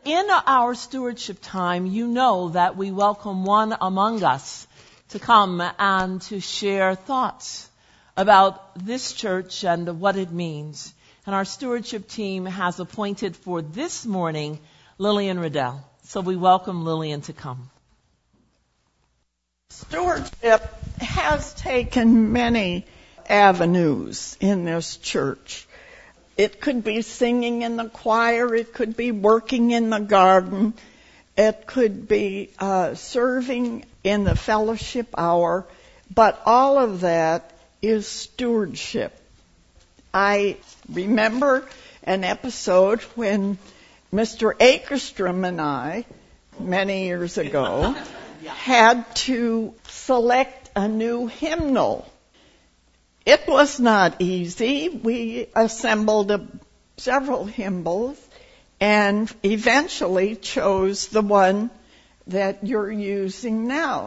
in our stewardship time, you know that we welcome one among us to come and to share thoughts about this church and what it means. And our stewardship team has appointed for this morning Lillian Riddell. So we welcome Lillian to come. Stewardship has taken many avenues in this church. It could be singing in the choir, it could be working in the garden, it could be serving in the fellowship hour, but all of that is stewardship. I remember an episode when Mr. Akerstrom and I, many years ago, had to select a new hymnal. It was not easy. We assembled several hymnals and eventually chose the one that you're using now.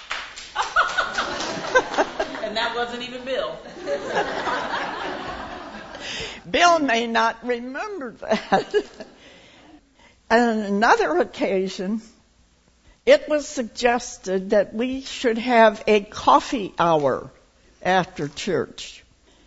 And that wasn't even Bill. Bill may not remember that. On another occasion, it was suggested that we should have a coffee hour after church.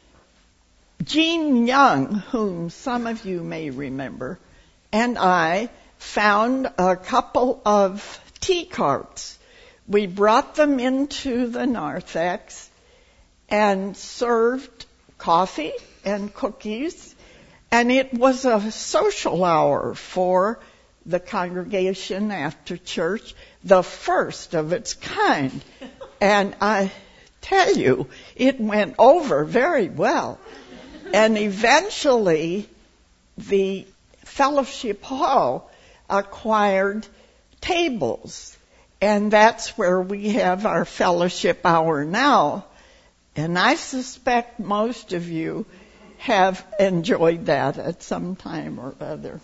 Gene Young, whom some of you may remember, and I found a couple of tea carts. We brought them into the narthex and served coffee and cookies, and it was a social hour for the congregation after church, the first of its kind. And I tell you, it went over very well. And eventually, the fellowship hall acquired tables, and that's where we have our fellowship hour now. And I suspect most of you have enjoyed that at some time or other.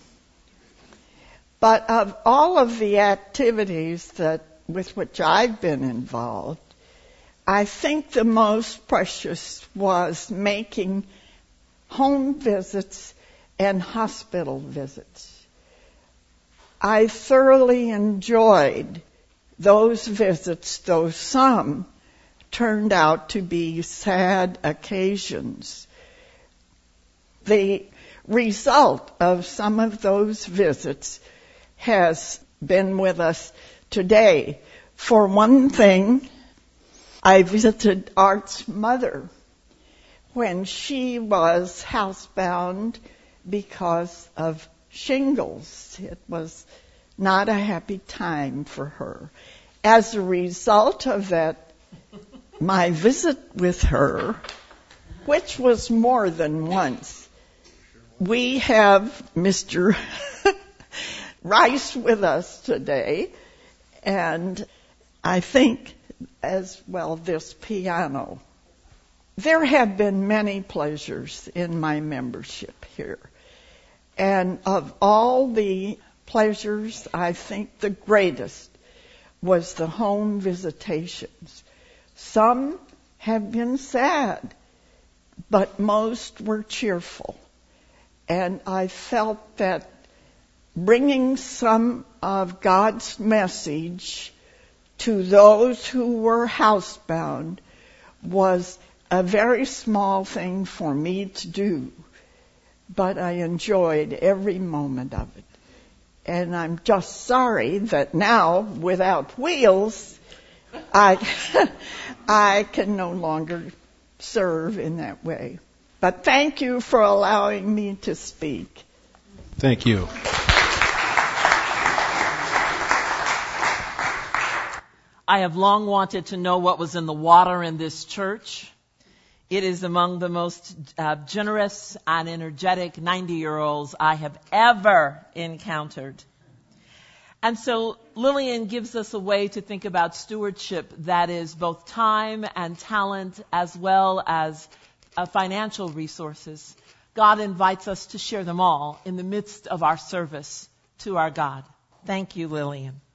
But of all of the activities with which I've been involved, I think the most precious was making home visits and hospital visits. I thoroughly enjoyed those visits, though some turned out to be sad occasions. The result of some of those visits has been with us today. For one thing, I visited Art's mother when she was housebound because of shingles. It was not a happy time for her. As a result of that, my visit with her, which was more than once, we have Mr. Rice with us today, and I think as well this piano. There have been many pleasures in my membership here, and of all the pleasures, I think the greatest was the home visitations. Some have been sad, but most were cheerful. And I felt that bringing some of God's message to those who were housebound was a very small thing for me to do, but I enjoyed every moment of it. And I'm just sorry that now, without wheels, I can no longer serve in that way. But thank you for allowing me to speak. Thank you. I have long wanted to know what was in the water in this church. It is among the most generous and energetic 90-year-olds I have ever encountered. And so Lillian gives us a way to think about stewardship that is both time and talent as well as financial resources. God invites us to share them all in the midst of our service to our God. Thank you, Lillian.